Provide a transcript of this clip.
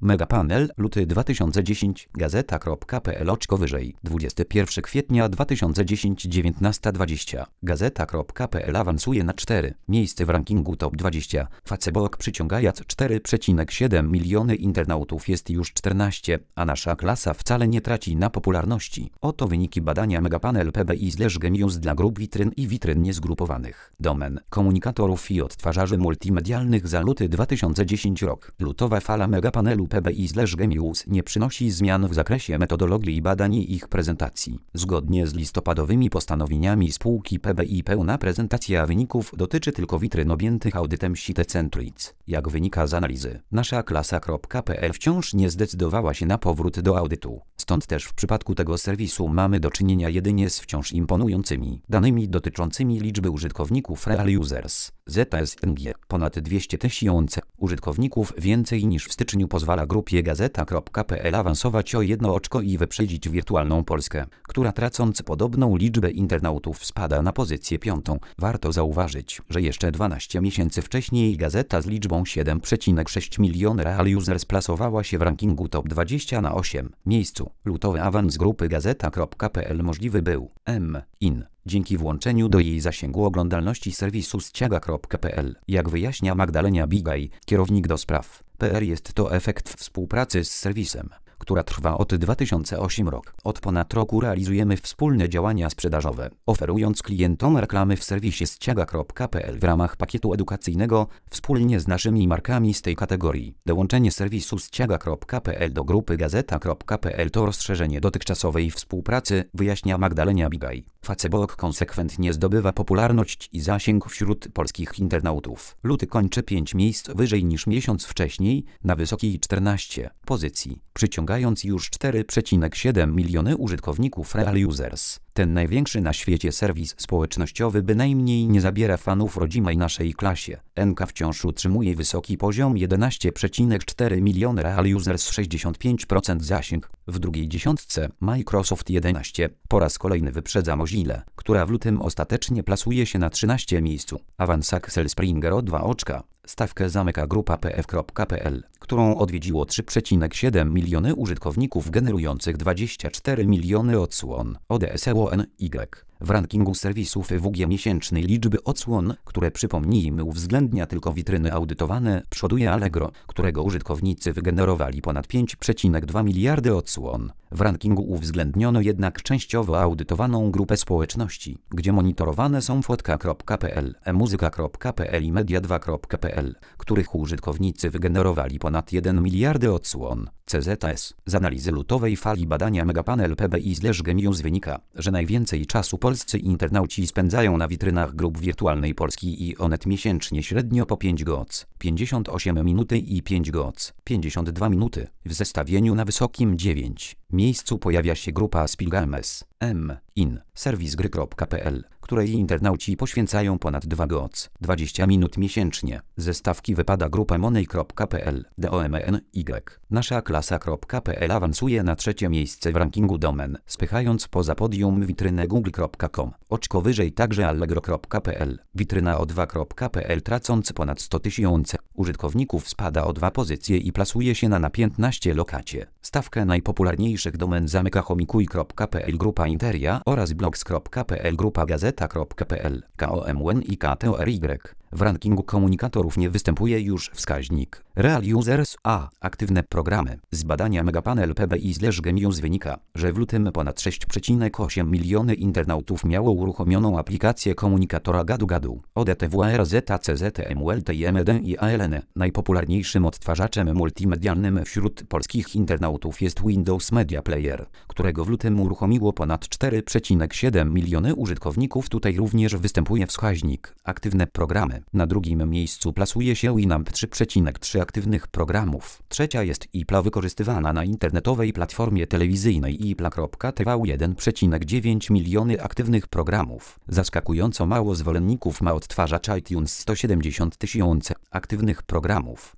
Megapanel, luty 2010, gazeta.pl / 21 kwietnia 2010 19:20. Gazeta.pl awansuje na 4 miejsce w rankingu top 20. Facebook przyciągając 4,7 miliony internautów jest już 14, a nasza klasa wcale nie traci na popularności. Oto wyniki badania Megapanel PBI/Genius dla grup witryn i witryn niezgrupowanych, domen, komunikatorów i odtwarzaczy multimedialnych za luty 2010 rok. Lutowa fala Megapanelu PBI/Genius nie przynosi zmian w zakresie metodologii badań i ich prezentacji. Zgodnie z listopadowymi postanowieniami spółki PBI pełna prezentacja wyników dotyczy tylko witryn objętych audytem Cite-Centric. Jak wynika z analizy, nasza klasa.pl wciąż nie zdecydowała się na powrót do audytu. Stąd też w przypadku tego serwisu mamy do czynienia jedynie z wciąż imponującymi danymi dotyczącymi liczby użytkowników Real Users. ZSNG ponad 200 tysięcy użytkowników więcej niż w styczniu pozwala grupie Gazeta.pl awansować o 1 oczko i wyprzedzić wirtualną Polskę, która tracąc podobną liczbę internautów spada na pozycję 5. Warto zauważyć, że jeszcze 12 miesięcy wcześniej Gazeta z liczbą 7,6 miliona Real Users plasowała się w rankingu top 20 na 8 miejscu. Lutowy awans grupy Gazeta.pl możliwy był dzięki włączeniu do jej zasięgu oglądalności serwisu Ściaga.pl. Jak wyjaśnia Magdalena Bigaj, kierownik do spraw PR, jest to efekt współpracy z serwisem, która trwa od 2008 roku. Od ponad roku realizujemy wspólne działania sprzedażowe, oferując klientom reklamy w serwisie Ściaga.pl w ramach pakietu edukacyjnego wspólnie z naszymi markami z tej kategorii. Dołączenie serwisu Ściaga.pl do grupy Gazeta.pl to rozszerzenie dotychczasowej współpracy, wyjaśnia Magdalena Bigaj. Facebook konsekwentnie zdobywa popularność i zasięg wśród polskich internautów. Luty kończy 5 miejsc wyżej niż miesiąc wcześniej, na wysokiej 14 pozycji, przyciągając już 4,7 miliony użytkowników Real Users. Ten największy na świecie serwis społecznościowy bynajmniej nie zabiera fanów rodzimej naszej klasie. NK wciąż utrzymuje wysoki poziom 11,4 miliony Real Users, 65% zasięg. W drugiej dziesiątce Microsoft 11 po raz kolejny wyprzedza Mozilla, która w lutym ostatecznie plasuje się na 13 miejscu. Awans Axel Springer o 2 oczka. Stawkę zamyka grupa pf.pl, którą odwiedziło 3,7 miliony użytkowników generujących 24 miliony odsłon. ODSONY. W rankingu serwisów WG miesięcznej liczby odsłon, które przypomnijmy uwzględnia tylko witryny audytowane, przoduje Allegro, którego użytkownicy wygenerowali ponad 5,2 miliardy odsłon. W rankingu uwzględniono jednak częściowo audytowaną grupę społeczności, gdzie monitorowane są fotka.pl, emuzyka.pl i media2.pl, których użytkownicy wygenerowali ponad 1 miliardy odsłon. CZS. Z analizy lutowej fali badania Megapanel PBI/Genius wynika, że najwięcej czasu polscy internauci spędzają na witrynach grup wirtualnej Polski i Onet miesięcznie średnio po 5 goc, 58 minuty i 5 goc, 52 minuty. W zestawieniu na wysokim 9 miejscu pojawia się grupa Spilgames, serwis gry.pl, której internauci poświęcają ponad 2 goc, 20 minut miesięcznie. Ze stawki wypada grupa money.pl, DOMENY. Nasza klasa.pl awansuje na 3 miejsce w rankingu domen, spychając poza podium witrynę google.com. Oczko wyżej także allegro.pl. Witryna o2.pl tracąc ponad 100 tysięcy użytkowników spada o 2 pozycje i plasuje się na 15 lokacie. Stawkę najpopularniejszych domen zamyka homikuj.pl, grupa Interia oraz blogs.pl, grupa gazeta.pl, KOMN i KTORY. W rankingu komunikatorów nie występuje już wskaźnik Real Users, a aktywne programy. Z badania Megapanel PBI/Genius wynika, że w lutym ponad 6,8 miliony internautów miało uruchomioną aplikację komunikatora Gadu-Gadu. ODTWR, ZACZTMULT i MD i ALN. Najpopularniejszym odtwarzaczem multimedialnym wśród polskich internautów jest Windows Media Player, którego w lutym uruchomiło ponad 4,7 miliony użytkowników. Tutaj również występuje wskaźnik aktywne programy. Na drugim miejscu plasuje się Winamp, 3,3 aktywnych programów. Trzecia jest IPLA, wykorzystywana na internetowej platformie telewizyjnej ipla.tv, 1,9 miliony aktywnych programów. Zaskakująco mało zwolenników ma odtwarzacz iTunes, 170 tysięcy aktywnych programów.